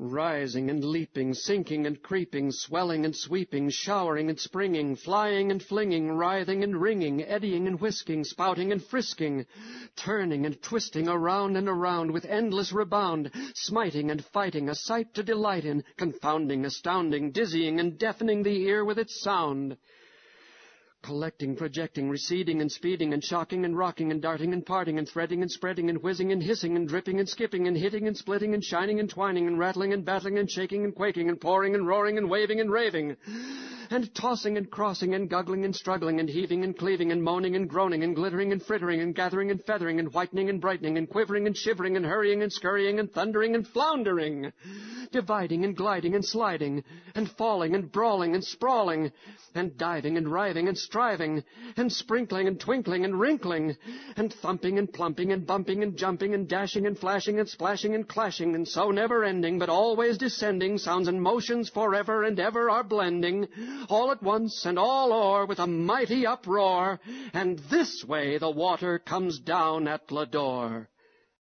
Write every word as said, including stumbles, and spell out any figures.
rising and leaping, sinking and creeping, swelling and sweeping, showering and springing, flying and flinging, writhing and wringing, eddying and whisking, spouting and frisking, turning and twisting around and around with endless rebound, smiting and fighting, a sight to delight in, confounding, astounding, dizzying and deafening the ear with its sound. Collecting, projecting, receding and speeding and shocking and rocking and darting and parting and threading and spreading and whizzing and hissing and dripping and skipping and hitting and splitting and shining and twining and rattling and battling and shaking and quaking and pouring and roaring and waving and raving and tossing and crossing and guggling and struggling and heaving and cleaving and moaning and groaning and glittering and frittering and gathering and feathering and whitening and brightening and quivering and shivering and hurrying and scurrying and thundering and floundering, dividing and gliding and sliding and falling and brawling and sprawling and diving and writhing and striving and sprinkling and twinkling and wrinkling and thumping and plumping and bumping and jumping and dashing and flashing and splashing and clashing, and so never ending but always descending, sounds and motions forever and ever are blending, all at once and all o'er with a mighty uproar, and this way the water comes down at Lodore.